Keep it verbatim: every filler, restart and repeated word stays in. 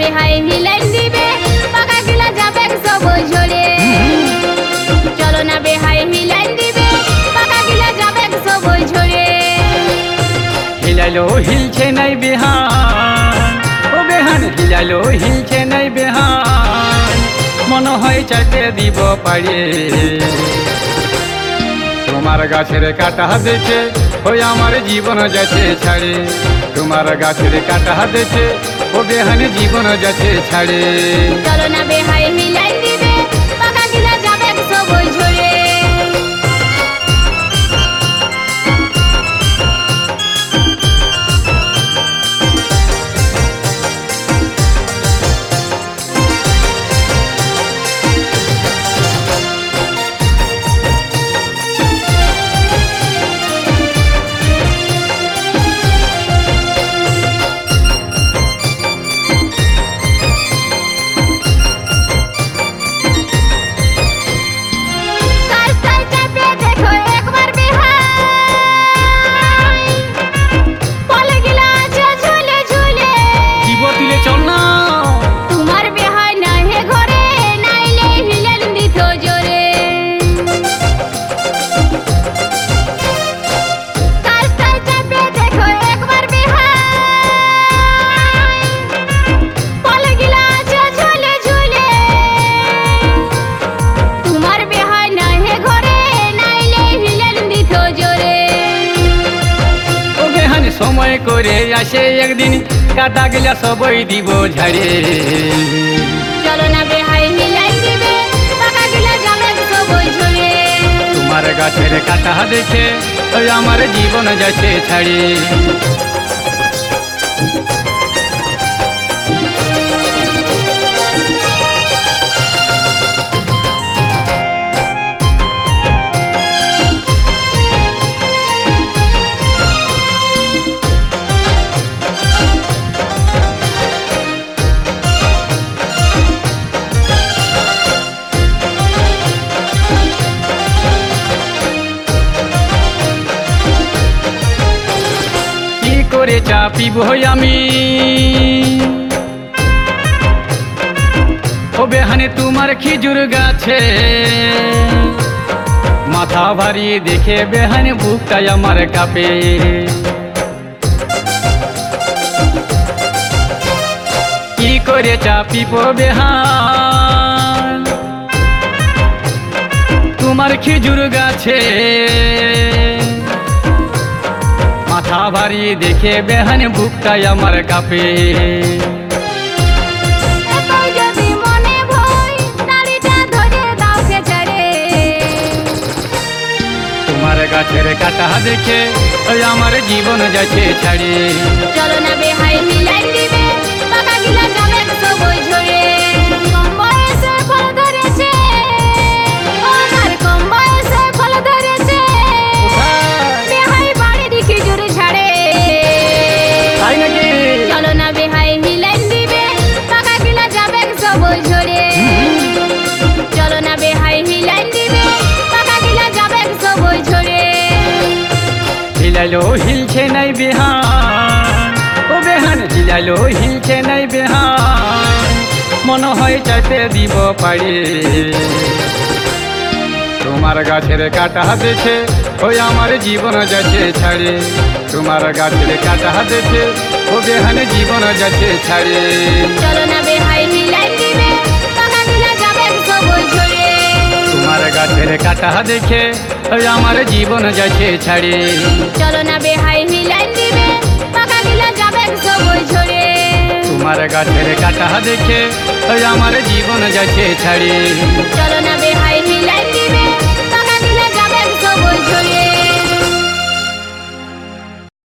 বেহাই হিলাইন দিবে পাকা গিলা যাবে সব ঝরে চলো না বেহাই হিলাইন দিবে পাকা গিলা যাবে সব ঝরে হিলাইলো হিলছে নাই বেহান ও বেহান হিলাইলো হিলছে নাই বেহান মনে হয় চাইতে দিব পারে তোমার গাছের কাটা দেখে ওই আমার জীবন যাচ্ছে ছাড়ে তোমার গাছের কাটা দেখে ও বেহান জীবন যাচ্ছে ছাড়ে চলো না বেহাই হিলাইন দিবে পাকা গিলা যাবে সব ঝরে সময় করে আসে একদিন কাটা গিলা সবই দিব ঝাড়ে চলো না বেহাই হিলাইন দিবে পাকা গিলা যাবে সব ঝরে তোমার গাছের কাটা দেখে ওই আমার জীবন যাচ্ছে ছাড়ে করে চাপিব আমি ও বেহানে তোমার খিজুর গাছে মাথা ভারী দেখে বেহানে বুকটাই আমার কাঁপে কি করে চাপিব বেহান তোমার খিজুর গাছে মাথা ভারী দেখে বেহান বুকটাই আমার কাঁপে তোমার গাছের কাটা দেখে ওই আমার জীবন যাচ্ছে ছাড়ে চলো না বেহাই হিলাইন দিবে পাকা গিলা যাবে সব ঝরে কম বয়সে ফল ধরেছে আমার কম বয়সে ফল ধরেছে বেহাই বাড়ি দিকে জোরে ছাড়ে তাই নাকি চলো না বেহাই হিলাইন দিবে পাকা গিলা যাবে সব ঝরে চলো না বেহাই হিলাইন দিবে পাকা গিলা যাবে সব ঝরে হিলাইলো হিলছে নাই বেহান ও বেহান হিলাইলো হিলছে নাই বেহান মনে হয় চাইতে দিব পারে তোমার গাছের কাটা দেখে ওই আমার জীবন যাচ্ছে ছাড়ে তোমার গাছের কাটা দেখে ও বেহান জীবন যাচ্ছে ছাড়ে চলো না বেহাই হিলাইন দিবে পাকা গিলা যাবে সব ঝরে তোমার গাছের কাটা দেখে ওই আমার জীবন যাচ্ছে ছাড়ে চলো না বেহাই হিলাইন দিবে পাকা গিলা যাবে সব ঝরে তোমার গাছের কাটা দেখে ওই আমার জীবন যাচ্ছে ছাড়ে চলো না